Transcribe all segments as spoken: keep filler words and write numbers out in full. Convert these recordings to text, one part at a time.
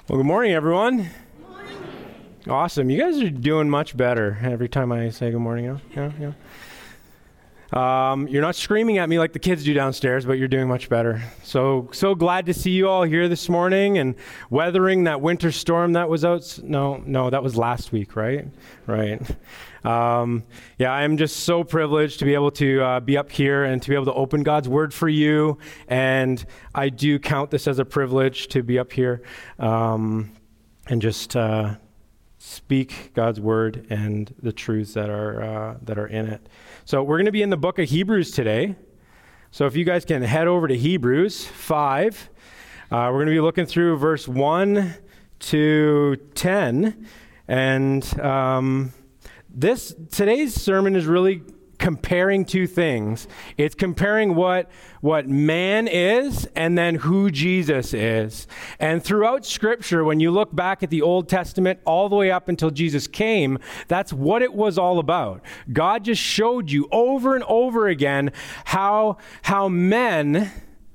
Well, good morning, everyone. Good morning. Awesome. You guys are doing much better every time I say good morning. Yeah, yeah. yeah. Um, you're not screaming at me like the kids do downstairs, but you're doing much better. So, so glad to see you all here this morning and weathering that winter storm that was out. No, no, that was last week, right? Right. Um, yeah, I'm just so privileged to be able to uh, be up here and to be able to open God's Word for you. And I do count this as a privilege to be up here um, and just uh, speak God's Word and the truths that are uh, that are in it. So we're going to be in the book of Hebrews today. So if you guys can head over to Hebrews five, uh, we're going to be looking through verse one to ten, and um, This today's sermon is really comparing two things. It's comparing what what man is and then who Jesus is. And throughout Scripture, when you look back at the Old Testament all the way up until Jesus came, that's what it was all about. God just showed you over and over again how how men,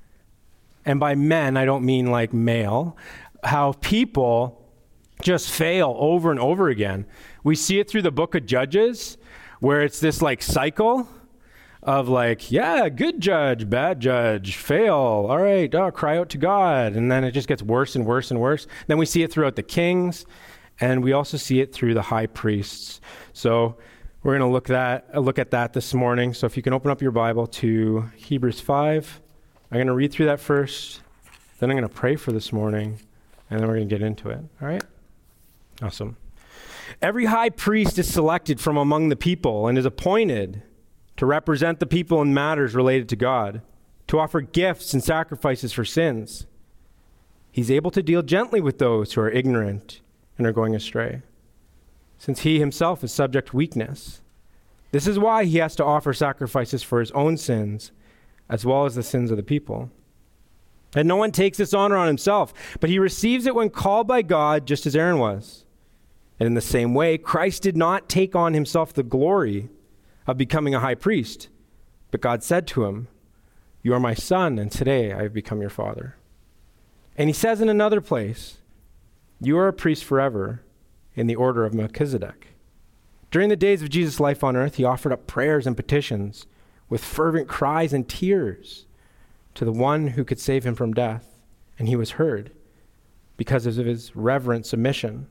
and by men I don't mean like male, how people just fail over and over again. We see it through the book of Judges, where it's this like cycle of like, yeah, good judge, bad judge, fail, all right, oh, cry out to God. And then it just gets worse and worse and worse. Then we see it throughout the kings, and we also see it through the high priests. So we're going to look that look at that this morning. So if you can open up your Bible to Hebrews five, I'm going to read through that first, then I'm going to pray for this morning, and then we're going to get into it. All right? Awesome. Every high priest is selected from among the people and is appointed to represent the people in matters related to God, to offer gifts and sacrifices for sins. He's able to deal gently with those who are ignorant and are going astray, since he himself is subject to weakness. This is why he has to offer sacrifices for his own sins, as well as the sins of the people. And no one takes this honor on himself, but he receives it when called by God, just as Aaron was. And in the same way, Christ did not take on himself the glory of becoming a high priest, but God said to him, "You are my son, and today I have become your father." And he says in another place, "You are a priest forever in the order of Melchizedek." During the days of Jesus' life on earth, he offered up prayers and petitions with fervent cries and tears to the one who could save him from death, and he was heard because of his reverent submission.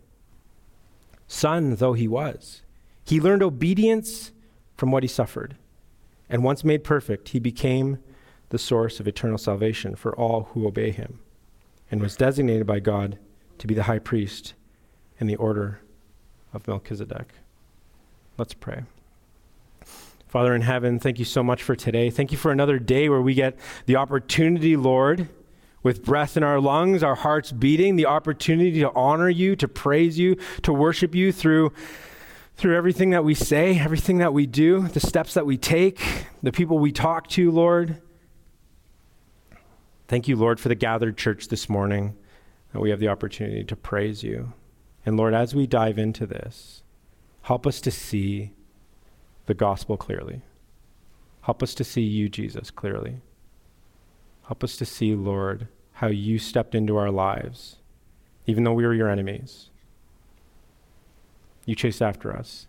Son though he was, he learned obedience from what he suffered. And once made perfect, he became the source of eternal salvation for all who obey him, and was designated by God to be the high priest in the order of Melchizedek. Let's pray. Father in heaven, thank you so much for today. Thank you for another day where we get the opportunity, Lord, with breath in our lungs, our hearts beating, the opportunity to honor you, to praise you, to worship you through, through everything that we say, everything that we do, the steps that we take, the people we talk to, Lord. Thank you, Lord, for the gathered church this morning, that we have the opportunity to praise you. And Lord, as we dive into this, help us to see the gospel clearly. Help us to see you, Jesus, clearly. Help us to see, Lord, how you stepped into our lives, even though we were your enemies. You chased after us.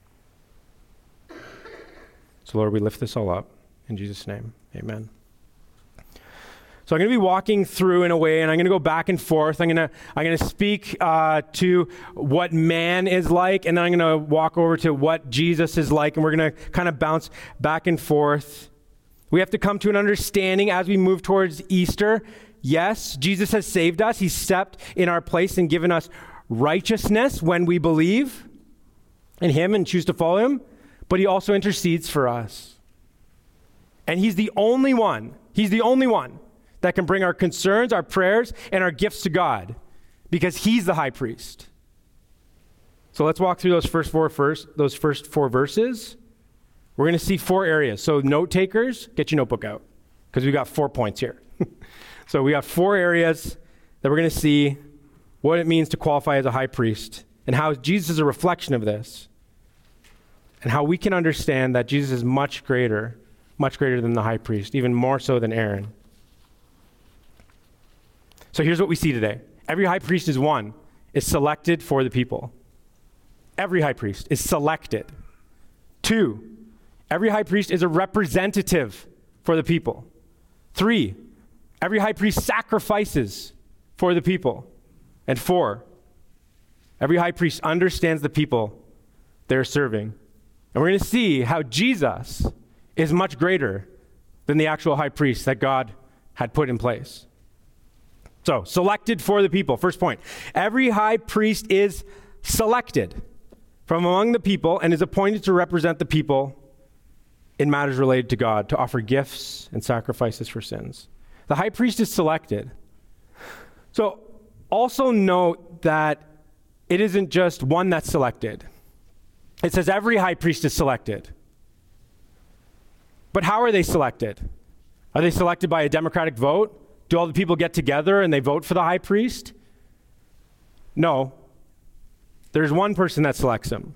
So, Lord, we lift this all up. In Jesus' name, amen. So I'm going to be walking through in a way, and I'm going to go back and forth. I'm going to I'm going to speak uh, to what man is like, and then I'm going to walk over to what Jesus is like, and we're going to kind of bounce back and forth. We have to come to an understanding as we move towards Easter. Yes, Jesus has saved us. He stepped in our place and given us righteousness when we believe in him and choose to follow him, but he also intercedes for us. And he's the only one, he's the only one that can bring our concerns, our prayers, and our gifts to God, because he's the high priest. So let's walk through those first four first, those first four verses. We're going to see four areas. So note takers, get your notebook out, because we got four points here. So we got four areas that we're going to see what it means to qualify as a high priest, and how Jesus is a reflection of this, and how we can understand that Jesus is much greater, much greater than the high priest, even more so than Aaron. So here's what we see today. Every high priest is one, is selected for the people. Every high priest is selected. Two, every high priest is a representative for the people. Three, every high priest sacrifices for the people. And four, every high priest understands the people they're serving. And we're going to see how Jesus is much greater than the actual high priest that God had put in place. So, selected for the people. First point. Every high priest is selected from among the people and is appointed to represent the people in matters related to God, to offer gifts and sacrifices for sins. The high priest is selected. So, also note that it isn't just one that's selected. It says every high priest is selected. But how are they selected? Are they selected by a democratic vote? Do all the people get together and they vote for the high priest? No. There's one person that selects him.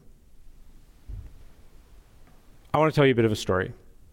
I want to tell you a bit of a story.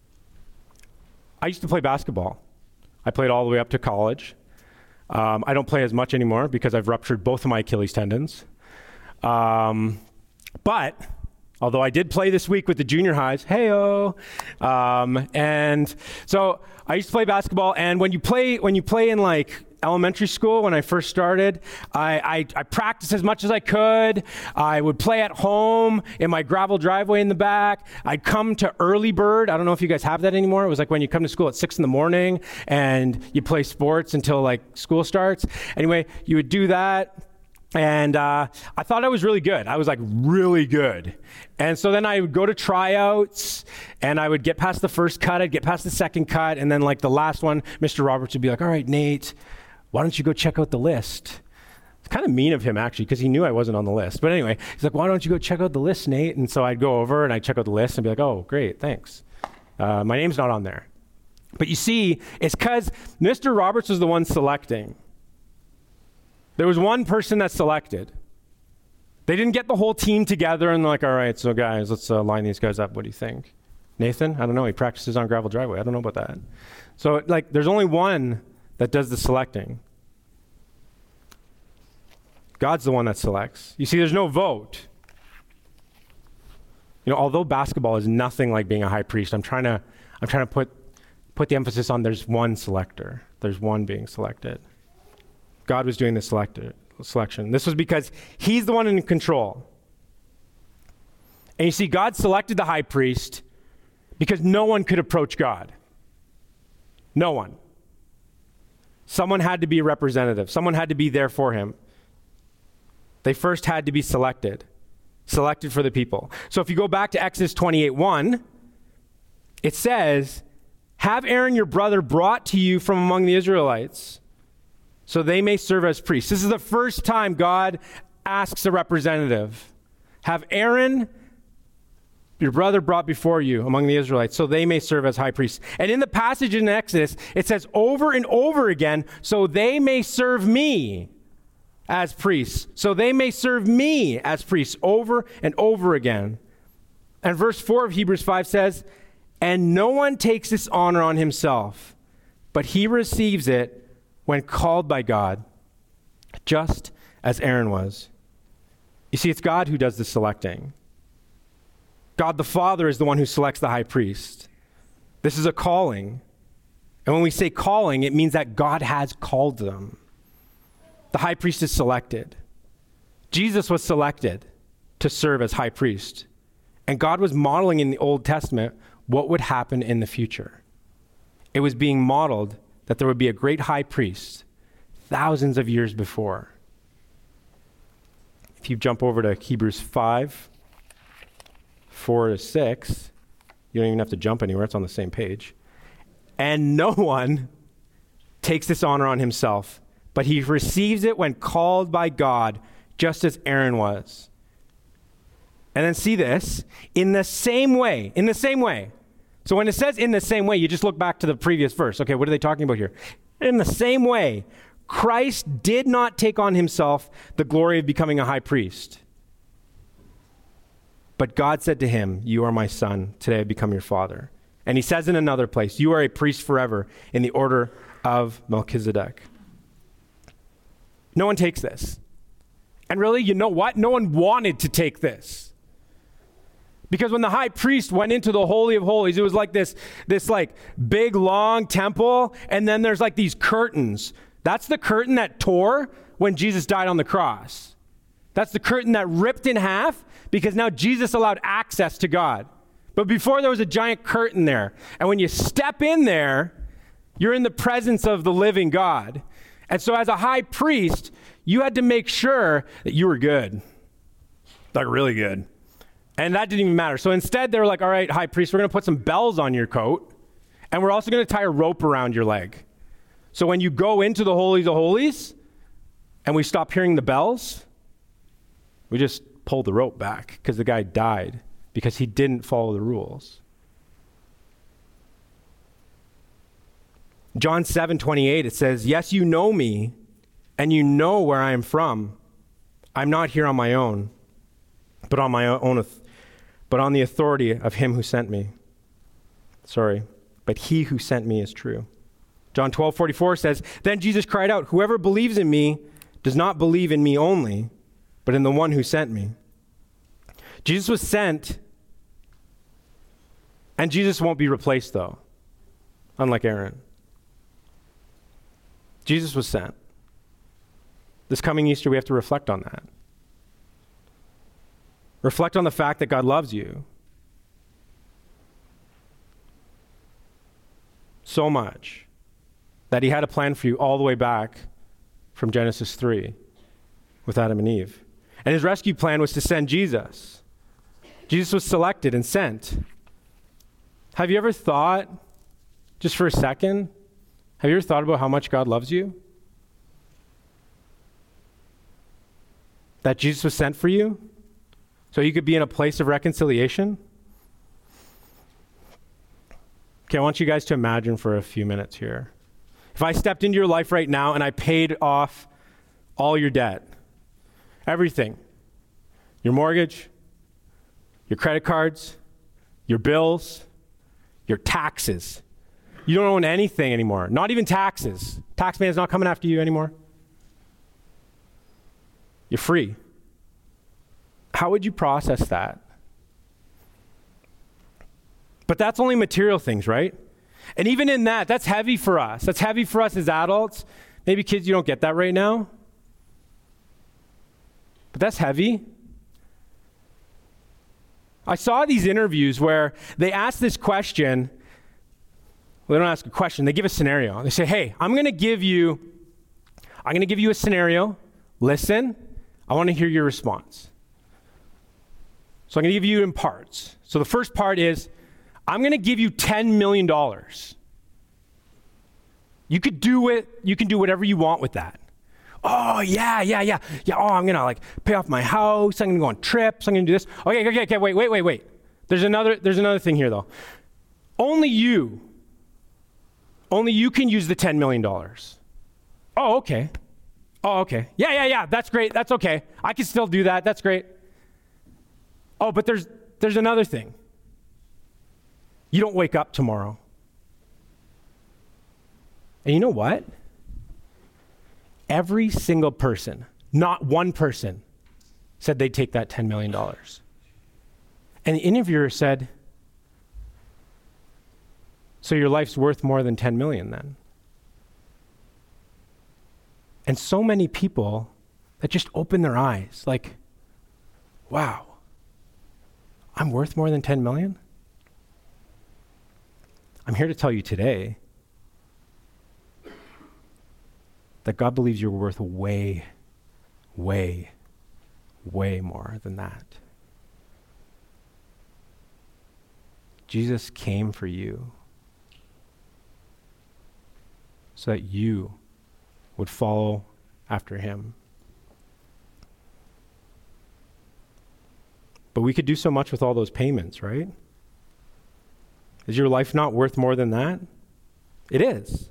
I used to play basketball. I played all the way up to college. Um, I don't play as much anymore because I've ruptured both of my Achilles tendons. Um, but although I did play this week with the junior highs, hey-oh. Um, and so I used to play basketball, and when you play when you play in like elementary school, when I first started, I, I, I practiced as much as I could. I would play at home in my gravel driveway in the back. I'd come to early bird. I don't know if you guys have that anymore. It was like when you come to school at six in the morning and you play sports until like school starts. Anyway, you would do that. And uh, I thought I was really good. I was like really good. And so then I would go to tryouts and I would get past the first cut, I'd get past the second cut, and then like the last one, Mister Roberts would be like, all right, Nate, why don't you go check out the list? It's kind of mean of him actually, because he knew I wasn't on the list. But anyway, he's like, why don't you go check out the list, Nate? And so I'd go over and I'd check out the list and be like, oh, great, thanks. Uh, my name's not on there. But you see, it's because Mister Roberts was the one selecting. There was one person that selected. They didn't get the whole team together and they're like, all right, so guys, let's uh, line these guys up. What do you think? Nathan? I don't know. He practices on gravel driveway. I don't know about that. So like, there's only one that does the selecting. God's the one that selects. You see, there's no vote. You know, although basketball is nothing like being a high priest, I'm trying to, I'm trying to put, put the emphasis on there's one selector. There's one being selected. God was doing the selector, selection. This was because he's the one in control. And you see, God selected the high priest because no one could approach God. No one. Someone had to be a representative. Someone had to be there for him. They first had to be selected. Selected for the people. So if you go back to Exodus twenty-eight one, it says, have Aaron your brother brought to you from among the Israelites, so they may serve as priests. This is the first time God asks a representative. Have Aaron, your brother, brought before you among the Israelites, so they may serve as high priests. And in the passage in Exodus, it says over and over again, so they may serve me as priests. So they may serve me as priests over and over again. And verse four of Hebrews five says, and no one takes this honor on himself, but he receives it when called by God, just as Aaron was. You see, it's God who does the selecting. God the Father is the one who selects the high priest. This is a calling. And when we say calling, it means that God has called them. The high priest is selected. Jesus was selected to serve as high priest. And God was modeling in the Old Testament what would happen in the future. It was being modeled that there would be a great high priest thousands of years before. If you jump over to Hebrews five, four to six, you don't even have to jump anywhere, it's on the same page. And no one takes this honor on himself, but he receives it when called by God, just as Aaron was. And then see this, in the same way, in the same way. So when it says in the same way, you just look back to the previous verse. Okay, what are they talking about here? In the same way, Christ did not take on himself the glory of becoming a high priest. But God said to him, you are my son, today I become your father. And he says in another place, you are a priest forever in the order of Melchizedek. No one takes this. And really, you know what? No one wanted to take this. Because when the high priest went into the Holy of Holies, it was like this, this like big, long temple, and then there's like these curtains. That's the curtain that tore when Jesus died on the cross. That's the curtain that ripped in half because now Jesus allowed access to God. But before there was a giant curtain there. And when you step in there, you're in the presence of the living God. And so as a high priest, you had to make sure that you were good. Like really good. And that didn't even matter. So instead they were like, all right, high priest, we're going to put some bells on your coat. And we're also going to tie a rope around your leg. So when you go into the Holies of Holies and we stop hearing the bells, we just pull the rope back because the guy died because he didn't follow the rules. John seven twenty-eight, it says, yes, you know me and you know where I am from. I'm not here on my own, but on my own, but on the authority of him who sent me. Sorry, but he who sent me is true. John twelve forty-four says, then Jesus cried out, whoever believes in me does not believe in me only, but in the one who sent me. Jesus was sent, and Jesus won't be replaced though, unlike Aaron. Jesus was sent. This coming Easter, we have to reflect on that. Reflect on the fact that God loves you so much that he had a plan for you all the way back from Genesis three with Adam and Eve. And his rescue plan was to send Jesus. Jesus was selected and sent. Have you ever thought, just for a second, have you ever thought about how much God loves you? That Jesus was sent for you so you could be in a place of reconciliation? Okay, I want you guys to imagine for a few minutes here. If I stepped into your life right now and I paid off all your debt, everything, your mortgage, your credit cards, your bills, your taxes. You don't own anything anymore, not even taxes. Taxman's not coming after you anymore. You're free. How would you process that? But that's only material things, right? And even in that, that's heavy for us. That's heavy for us as adults. Maybe kids, you don't get that right now. But that's heavy. I saw these interviews where they ask this question. Well, they don't ask a question. They give a scenario. They say, hey, I'm going to give you, I'm going to give you a scenario. Listen. I want to hear your response. So I'm going to give you in parts. So the first part is, I'm going to give you ten million dollars. You could do it. You can do whatever you want with that. Oh, yeah, yeah, yeah. Yeah, oh, I'm going to like pay off my house. I'm going to go on trips. I'm going to do this. Okay, okay, okay, wait, wait, wait, wait. There's another, there's another thing here though. Only you, only you can use the ten million dollars. Oh, okay. Oh, okay. Yeah, yeah, yeah. That's great. That's okay. I can still do that. That's great. Oh, but there's there's another thing. You don't wake up tomorrow. And you know what? Every single person, not one person, said they'd take that ten million dollars. And the interviewer said, so your life's worth more than ten million dollars then? And so many people that just open their eyes like, wow, I'm worth more than ten million dollars? I'm here to tell you today that God believes you're worth way, way, way more than that. Jesus came for you so that you would follow after him. But we could do so much with all those payments, right? Is your life not worth more than that? It is.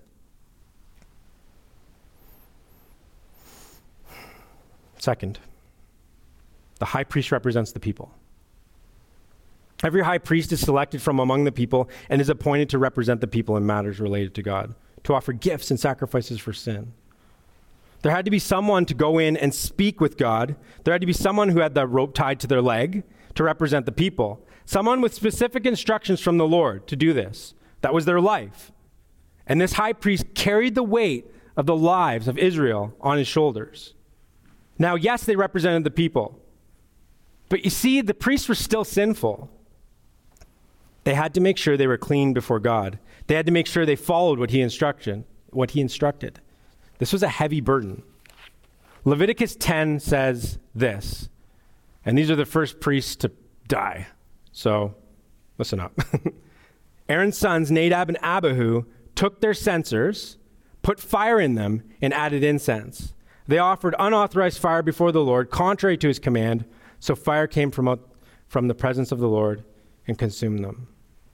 Second, the high priest represents the people. Every high priest is selected from among the people and is appointed to represent the people in matters related to God, to offer gifts and sacrifices for sin. There had to be someone to go in and speak with God. There had to be someone who had the rope tied to their leg to represent the people. Someone with specific instructions from the Lord to do this. That was their life. And this high priest carried the weight of the lives of Israel on his shoulders. Now, yes, they represented the people. But you see, the priests were still sinful. They had to make sure they were clean before God. They had to make sure they followed what he instructed, what he instructed. This was a heavy burden. Leviticus ten says this, and these are the first priests to die. So listen up. Aaron's sons, Nadab and Abihu, took their censers, put fire in them, and added incense. They offered unauthorized fire before the Lord, contrary to his command, so fire came from, out, from the presence of the Lord and consumed them.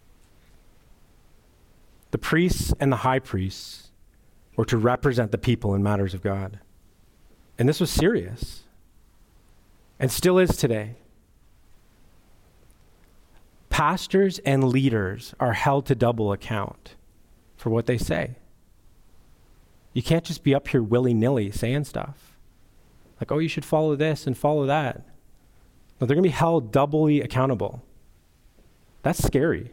The priests and the high priests were to represent the people in matters of God. And this was serious, and still is today. Pastors and leaders are held to double account for what they say. You can't just be up here willy-nilly saying stuff. Like, oh, you should follow this and follow that. No, they're going to be held doubly accountable. That's scary.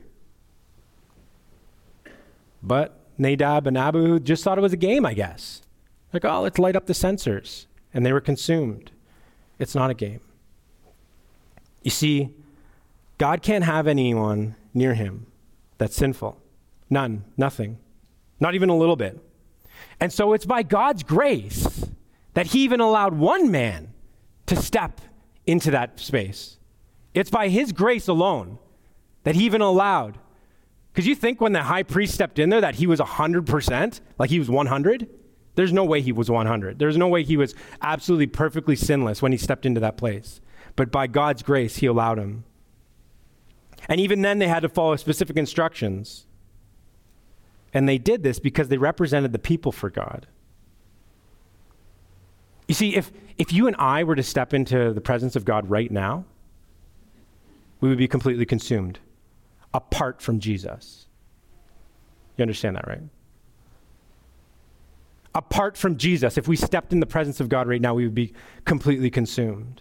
But Nadab and Abihu just thought it was a game, I guess. Like, oh, let's light up the censers. And they were consumed. It's not a game. You see, God can't have anyone near him that's sinful. None, nothing. Not even a little bit. And so it's by God's grace that he even allowed one man to step into that space. It's by his grace alone that he even allowed. Because you think when the high priest stepped in there that he was one hundred percent, like he was one hundred? There's no way he was one hundred. There's no way he was absolutely perfectly sinless when he stepped into that place. But by God's grace, he allowed him. And even then, they had to follow specific instructions. And they did this because they represented the people for God. You see, if, if you and I were to step into the presence of God right now, we would be completely consumed, apart from Jesus. You understand that, right? Apart from Jesus, if we stepped in the presence of God right now, we would be completely consumed.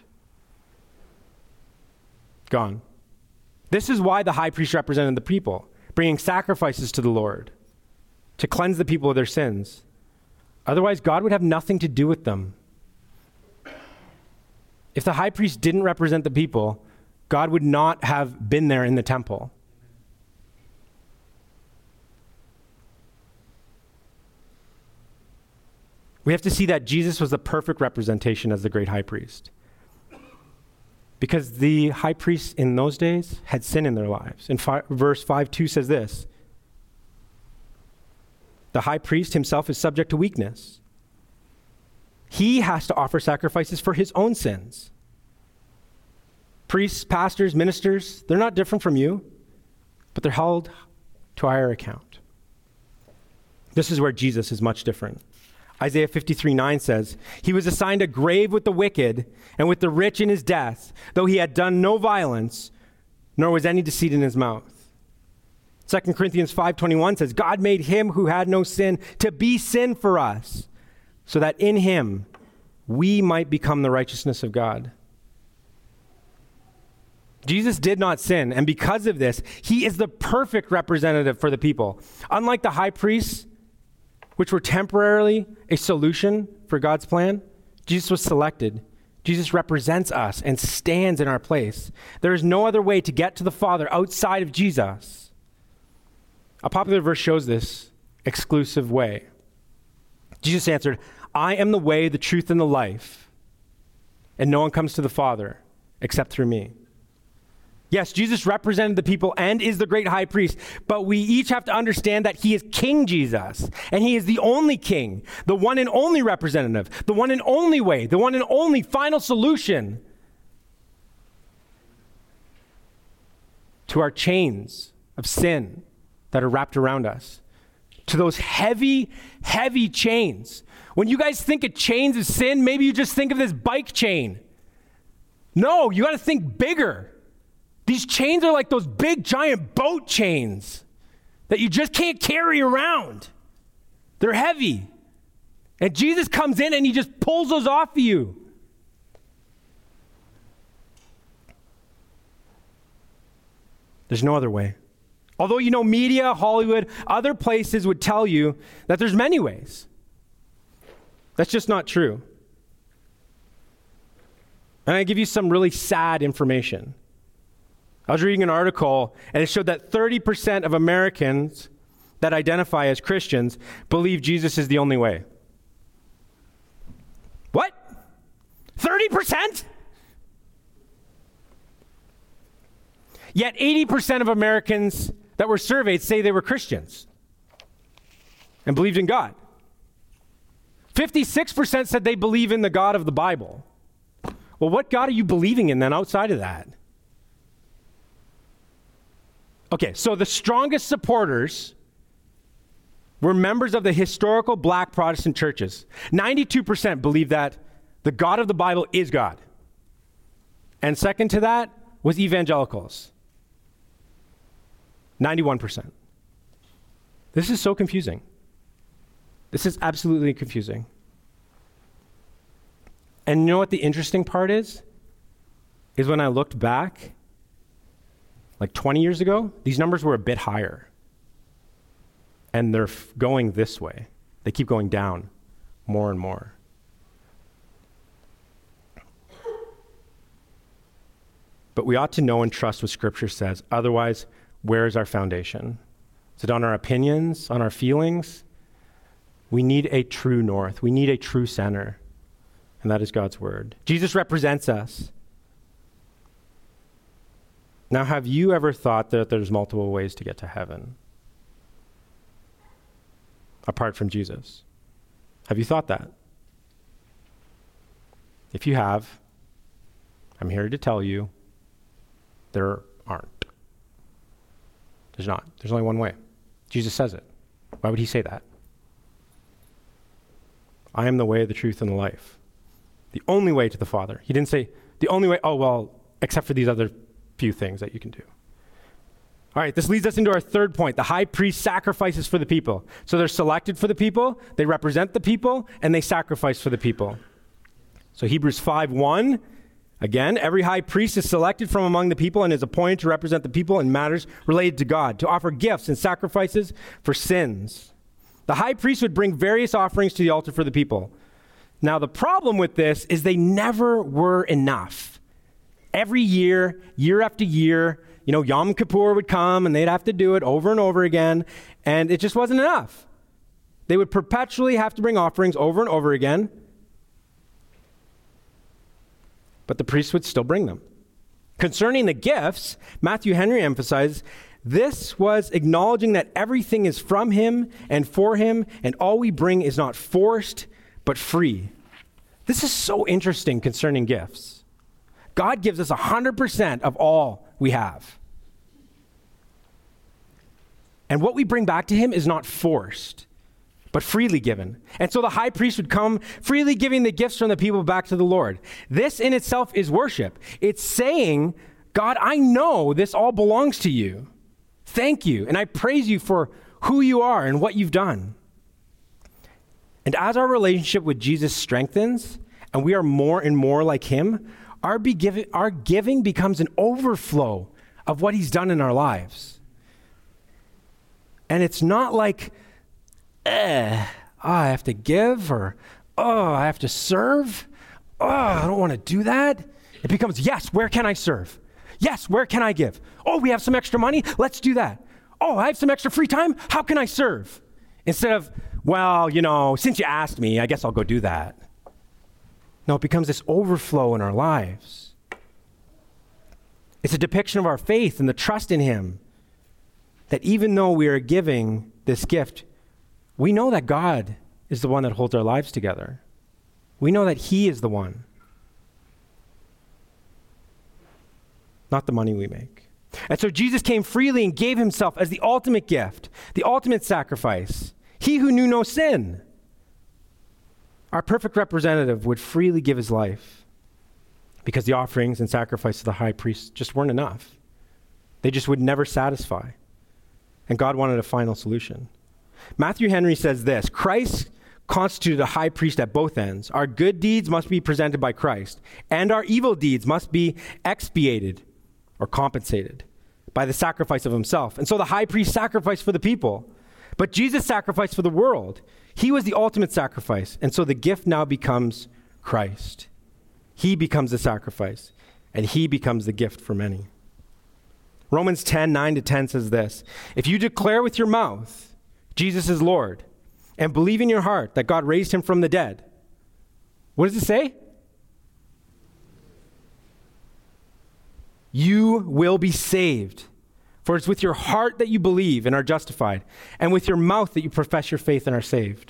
Gone. This is why the high priest represented the people, bringing sacrifices to the Lord to cleanse the people of their sins. Otherwise, God would have nothing to do with them. If the high priest didn't represent the people, God would not have been there in the temple. We have to see that Jesus was the perfect representation as the great high priest. Because the high priests in those days had sin in their lives. In fi- verse five two says this, the high priest himself is subject to weakness. He has to offer sacrifices for his own sins. Priests, pastors, ministers, they're not different from you, but they're held to a higher account. This is where Jesus is much different. Isaiah fifty-three nine says, he was assigned a grave with the wicked and with the rich in his death, though he had done no violence, nor was any deceit in his mouth. Second Corinthians five twenty-one says, God made him who had no sin to be sin for us, so that in him we might become the righteousness of God. Jesus did not sin, and because of this, he is the perfect representative for the people. Unlike the high priests, which were temporarily a solution for God's plan, Jesus was selected. Jesus represents us and stands in our place. There is no other way to get to the Father outside of Jesus. A popular verse shows this exclusive way. Jesus answered, I am the way, the truth, and the life, and no one comes to the Father except through me. Yes, Jesus represented the people and is the great high priest, but we each have to understand that he is King Jesus, and he is the only king, the one and only representative, the one and only way, the one and only final solution to our chains of sin that are wrapped around us, to those heavy, heavy chains. When you guys think of chains of sin, maybe you just think of this bike chain. No, you got to think bigger. These chains are like those big, giant boat chains that you just can't carry around. They're heavy. And Jesus comes in and he just pulls those off of you. There's no other way. Although, you know, media, Hollywood, other places would tell you that there's many ways. That's just not true. And I give you some really sad information. I was reading an article, and it showed that thirty percent of Americans that identify as Christians believe Jesus is the only way. What? thirty percent? Yet eighty percent of Americans that were surveyed say they were Christians and believed in God. fifty-six percent said they believe in the God of the Bible. Well, what God are you believing in then outside of that? Okay, so the strongest supporters were members of the historical black Protestant churches. ninety-two percent believe that the God of the Bible is God. And second to that was evangelicals. ninety-one percent. This is so confusing. This is absolutely confusing. And you know what the interesting part is? Is when I looked back, like twenty years ago, these numbers were a bit higher. And they're f- going this way. They keep going down more and more. But we ought to know and trust what Scripture says. Otherwise, where is our foundation? Is it on our opinions, on our feelings? We need a true north. We need a true center. And that is God's word. Jesus represents us. Now, have you ever thought that there's multiple ways to get to heaven apart from Jesus? Have you thought that? If you have, I'm here to tell you there aren't. There's not. There's only one way. Jesus says it. Why would he say that? I am the way, the truth, and the life. The only way to the Father. He didn't say the only way, oh, well, except for these other few things that you can do. All right, this leads us into our third point. The high priest sacrifices for the people. So they're selected for the people, they represent the people, and they sacrifice for the people. So Hebrews five one, again, every high priest is selected from among the people and is appointed to represent the people in matters related to God, to offer gifts and sacrifices for sins. The high priest would bring various offerings to the altar for the people. Now, the problem with this is they never were enough. Every year, year after year, you know, Yom Kippur would come and they'd have to do it over and over again, and it just wasn't enough. They would perpetually have to bring offerings over and over again, but the priests would still bring them. Concerning the gifts, Matthew Henry emphasizes, this was acknowledging that everything is from him and for him, and all we bring is not forced, but free. This is so interesting concerning gifts. God gives us one hundred percent of all we have. And what we bring back to him is not forced, but freely given. And so the high priest would come freely giving the gifts from the people back to the Lord. This in itself is worship. It's saying, God, I know this all belongs to you. Thank you. And I praise you for who you are and what you've done. And as our relationship with Jesus strengthens and we are more and more like him, our, be giv- our giving becomes an overflow of what he's done in our lives. And it's not like, eh, oh, I have to give, or oh, I have to serve. Oh, I don't want to do that. It becomes, yes, where can I serve? Yes, where can I give? Oh, we have some extra money. Let's do that. Oh, I have some extra free time. How can I serve? Instead of, well, you know, since you asked me, I guess I'll go do that. No, it becomes this overflow in our lives. It's a depiction of our faith and the trust in him, that even though we are giving this gift, we know that God is the one that holds our lives together. We know that he is the one, not the money we make. And so Jesus came freely and gave himself as the ultimate gift, the ultimate sacrifice. He who knew no sin, our perfect representative, would freely give his life because the offerings and sacrifices of the high priest just weren't enough. They just would never satisfy. And God wanted a final solution. Matthew Henry says this, Christ constituted a high priest at both ends. Our good deeds must be presented by Christ, and our evil deeds must be expiated or compensated by the sacrifice of himself. And so the high priest sacrificed for the people, but Jesus sacrificed for the world. He was the ultimate sacrifice, and so the gift now becomes Christ. He becomes the sacrifice, and he becomes the gift for many. Romans ten, nine to ten says this: if you declare with your mouth Jesus is Lord, and believe in your heart that God raised him from the dead, what does it say? You will be saved. For it's with your heart that you believe and are justified, and with your mouth that you profess your faith and are saved.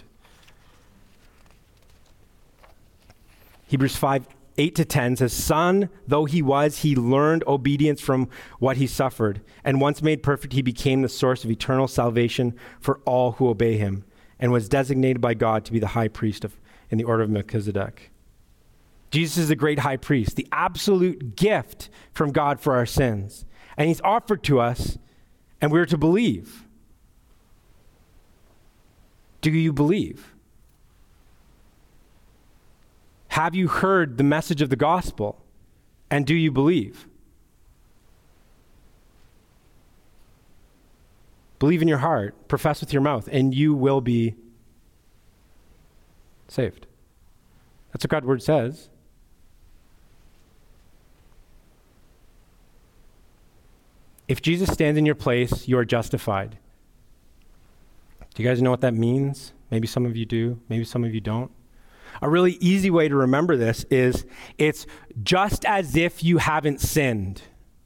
Hebrews five, eight to ten says, son, though he was, he learned obedience from what he suffered. And once made perfect, he became the source of eternal salvation for all who obey him, and was designated by God to be the high priest of, in the order of Melchizedek. Jesus is the great high priest, the absolute gift from God for our sins. And he's offered to us, and we're to believe. Do you believe? Have you heard the message of the gospel? And do you believe? Believe in your heart, profess with your mouth, and you will be saved. That's what God's word says. If Jesus stands in your place, you are justified. Do you guys know what that means? Maybe some of you do, maybe some of you don't. A really easy way to remember this is it's just as if you haven't sinned.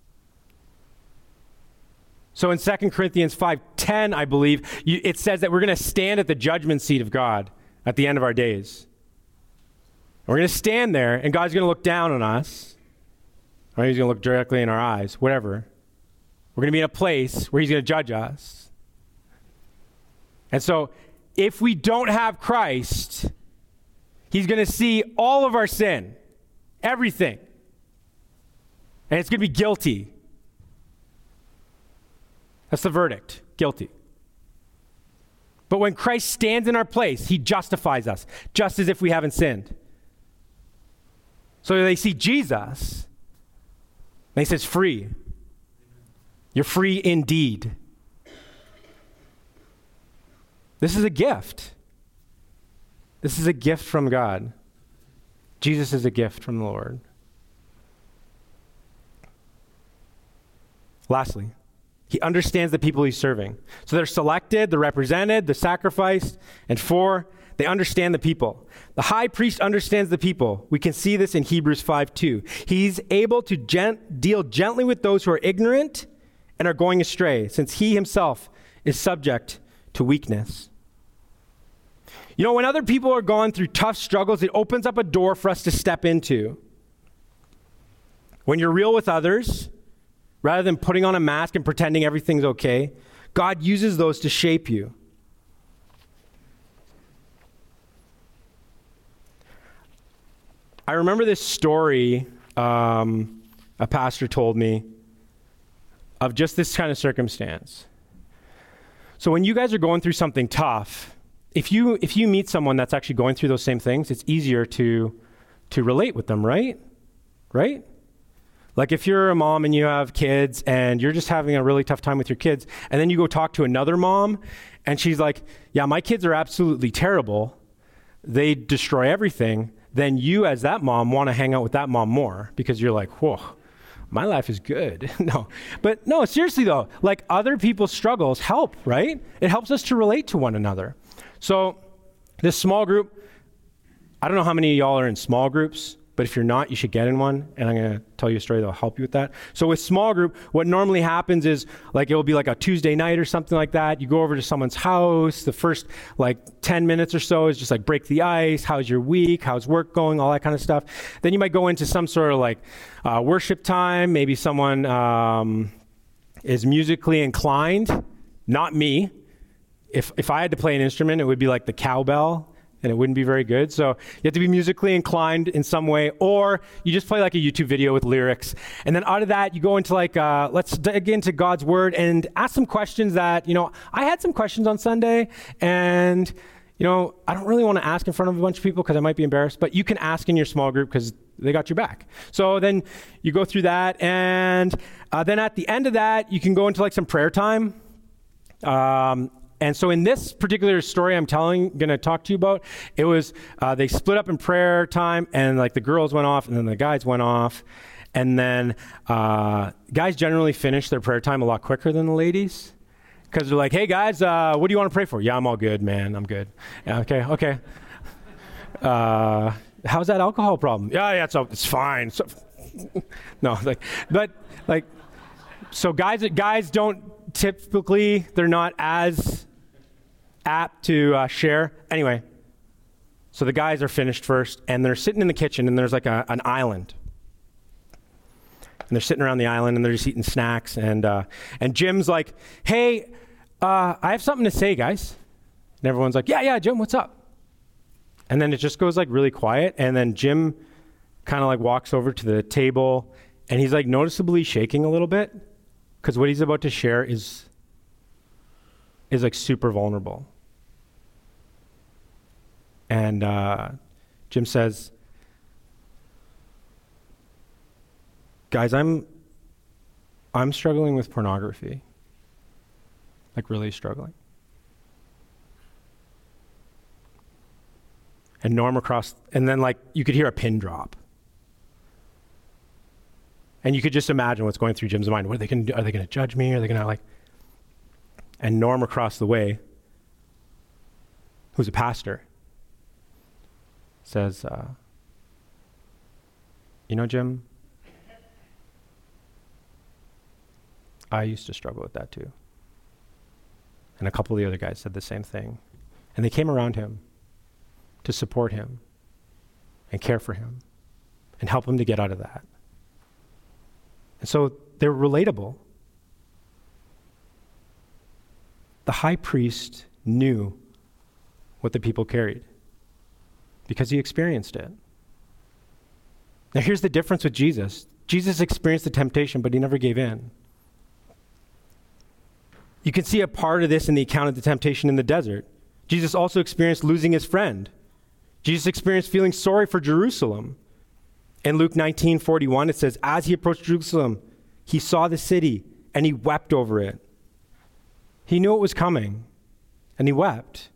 So in Second Corinthians five ten, I believe, you, it says that we're going to stand at the judgment seat of God at the end of our days. We're going to stand there, and God's going to look down on us, or he's going to look directly in our eyes, whatever. We're going to be in a place where he's going to judge us. And so if we don't have Christ, he's going to see all of our sin, everything. And it's going to be guilty. That's the verdict, guilty. But when Christ stands in our place, he justifies us, just as if we haven't sinned. So they see Jesus, and he says, free. You're free indeed. This is a gift. This is a gift from God. Jesus is a gift from the Lord. Lastly, he understands the people he's serving. So they're selected, they're represented, they're sacrificed, and four, they understand the people. The high priest understands the people. We can see this in Hebrews five two. He's able to gent- deal gently with those who are ignorant and are going astray, since he himself is subject to weakness. You know, when other people are going through tough struggles, it opens up a door for us to step into. When you're real with others, rather than putting on a mask and pretending everything's okay, God uses those to shape you. I remember this story um, a pastor told me of just this kind of circumstance. So when you guys are going through something tough, if you if you meet someone that's actually going through those same things, it's easier to to relate with them, right? Right? Like if you're a mom and you have kids and you're just having a really tough time with your kids, and then you go talk to another mom and she's like, yeah, my kids are absolutely terrible. They destroy everything. Then you as that mom want to hang out with that mom more because you're like, whoa, my life is good. No, but no, seriously though, like other people's struggles help, right? It helps us to relate to one another. So this small group, I don't know how many of y'all are in small groups, but if you're not, you should get in one. And I'm going to tell you a story that'll help you with that. So with small group, what normally happens is like, it will be like a Tuesday night or something like that. You go over to someone's house. The first like ten minutes or so is just like break the ice. How's your week? How's work going? All that kind of stuff. Then you might go into some sort of like uh, worship time. Maybe someone um, is musically inclined. Not me. If if I had to play an instrument, it would be like the cowbell. And it wouldn't be very good. So you have to be musically inclined in some way, or you just play like a YouTube video with lyrics. And then out of that, you go into like, uh, let's dig into God's word and ask some questions that, you know, I had some questions on Sunday, and you know, I don't really want to ask in front of a bunch of people because I might be embarrassed, but you can ask in your small group because they got your back. So then you go through that, and uh, then at the end of that, you can go into like some prayer time. Um, and so in this particular story I'm telling, going to talk to you about, it was, uh, they split up in prayer time, and like the girls went off and then the guys went off. And then uh, guys generally finish their prayer time a lot quicker than the ladies. Because they're like, hey guys, uh, what do you want to pray for? Yeah, I'm all good, man. I'm good. Yeah, okay, okay. Uh, how's that alcohol problem? Yeah, yeah, it's, it's fine. So, no, like, but like, so guys, guys don't typically, they're not as apt to uh, share. Anyway, so the guys are finished first, and they're sitting in the kitchen, and there's like a, an island. And they're sitting around the island, and they're just eating snacks. And uh, and Jim's like, hey, uh, I have something to say, guys. And everyone's like, yeah, yeah, Jim, what's up? And then it just goes like really quiet. And then Jim kind of like walks over to the table, and he's like noticeably shaking a little bit because what he's about to share is is like super vulnerable. And uh, Jim says, guys, I'm I'm struggling with pornography. Like really struggling. And Norm across, and then like you could hear a pin drop. And you could just imagine what's going through Jim's mind. What are they gonna do? Are they gonna judge me? Are they gonna like, and Norm across the way, who's a pastor, says, uh, you know, Jim, I used to struggle with that too. And a couple of the other guys said the same thing. And they came around him to support him and care for him and help him to get out of that. And so they're relatable. The high priest knew what the people carried because he experienced it. Now here's the difference with Jesus. Jesus experienced the temptation, but he never gave in. You can see a part of this in the account of the temptation in the desert. Jesus also experienced losing his friend. Jesus experienced feeling sorry for Jerusalem. In Luke nineteen forty-one, it says, as he approached Jerusalem, he saw the city and he wept over it. He knew it was coming and he wept.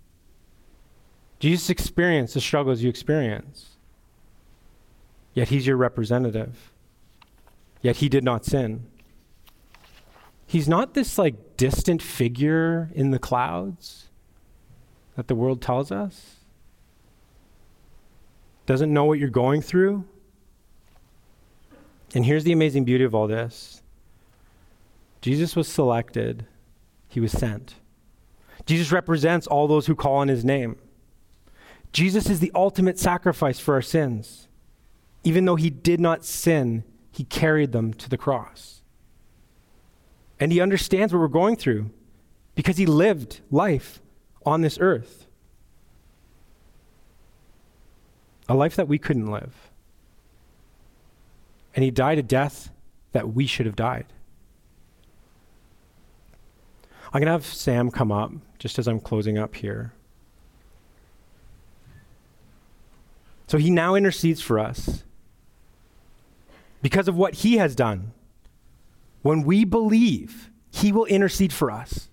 Jesus experienced the struggles you experience. Yet he's your representative. Yet he did not sin. He's not this like distant figure in the clouds that the world tells us. Doesn't know what you're going through. And here's the amazing beauty of all this. Jesus was selected. He was sent. Jesus represents all those who call on his name. Jesus is the ultimate sacrifice for our sins. Even though he did not sin, he carried them to the cross. And he understands what we're going through because he lived life on this earth. A life that we couldn't live. And he died a death that we should have died. I'm going to have Sam come up just as I'm closing up here. So he now intercedes for us because of what he has done. When we believe, he will intercede for us.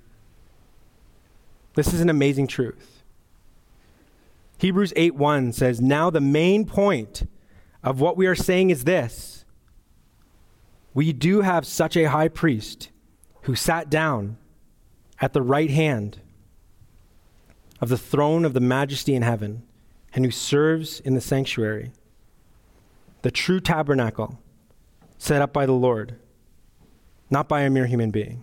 This is an amazing truth. Hebrews eight one says, now the main point of what we are saying is this. We do have such a high priest who sat down at the right hand of the throne of the majesty in heaven and who serves in the sanctuary, the true tabernacle set up by the Lord, not by a mere human being.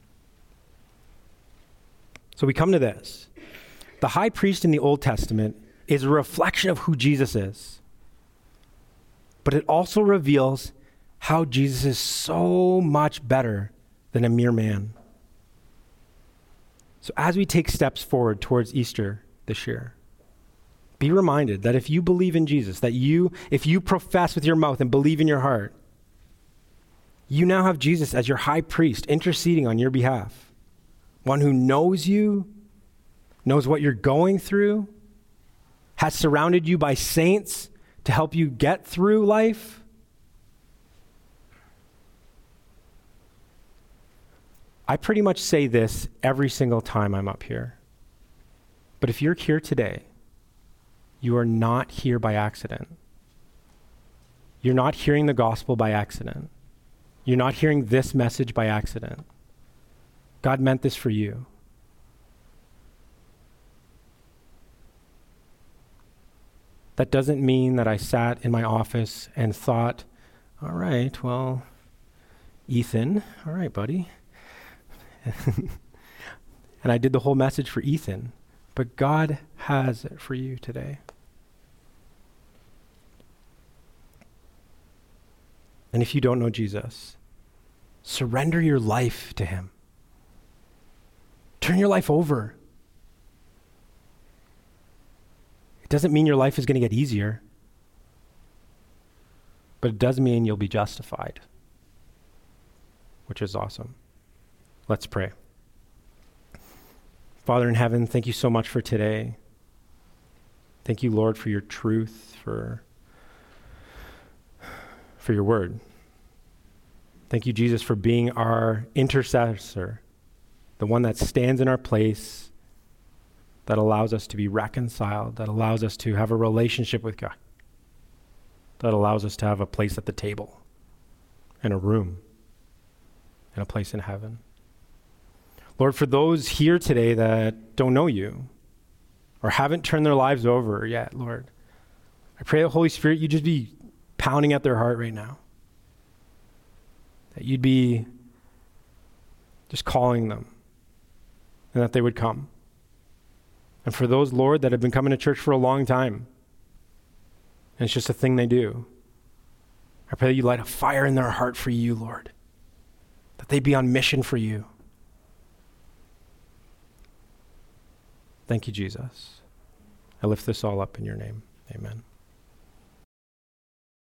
So we come to this. The high priest in the Old Testament is a reflection of who Jesus is. But it also reveals how Jesus is so much better than a mere man. So as we take steps forward towards Easter this year, be reminded that if you believe in Jesus, that you, if you profess with your mouth and believe in your heart, you now have Jesus as your high priest interceding on your behalf. One who knows you, knows what you're going through, has surrounded you by saints to help you get through life. I pretty much say this every single time I'm up here. But if you're here today, you are not here by accident. You're not hearing the gospel by accident. You're not hearing this message by accident. God meant this for you. That doesn't mean that I sat in my office and thought, all right, well, Ethan, all right, buddy. And I did the whole message for Ethan, but God has it for you today. And if you don't know Jesus, surrender your life to him. Turn your life over. It doesn't mean your life is going to get easier, but it does mean you'll be justified, which is awesome. Let's pray. Father in heaven, thank you so much for today. Thank you, Lord, for your truth, for, for your word. Thank you, Jesus, for being our intercessor, the one that stands in our place, that allows us to be reconciled, that allows us to have a relationship with God, that allows us to have a place at the table, and a room, and a place in heaven. Lord, for those here today that don't know you or haven't turned their lives over yet, Lord, I pray the Holy Spirit, you just be pounding at their heart right now. That you'd be just calling them and that they would come. And for those, Lord, that have been coming to church for a long time and it's just a thing they do, I pray that you light a fire in their heart for you, Lord, that they be on mission for you. Thank you, Jesus. I lift this all up in your name. Amen.